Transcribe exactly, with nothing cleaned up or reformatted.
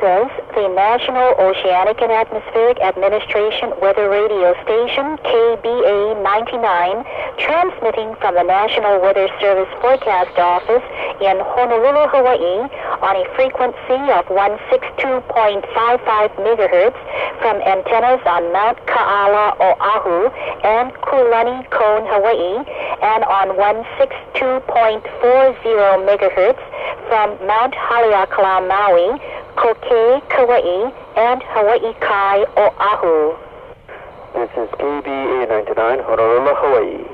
is the National Oceanic and Atmospheric Administration Weather Radio Station, K B A ninety-nine, transmitting from the National Weather Service Forecast Office in Honolulu, Hawaii, on a frequency of one sixty-two point five five megahertz from antennas on Mount Ka'ala, Oahu, and Kulani Cone, Hawaii, and on one sixty-two point four zero megahertz from Mount Haleakala, Maui, Kokei, Kauai, and Hawaii Kai, Oahu. This is K B A ninety-nine, Honolulu, Hawaii.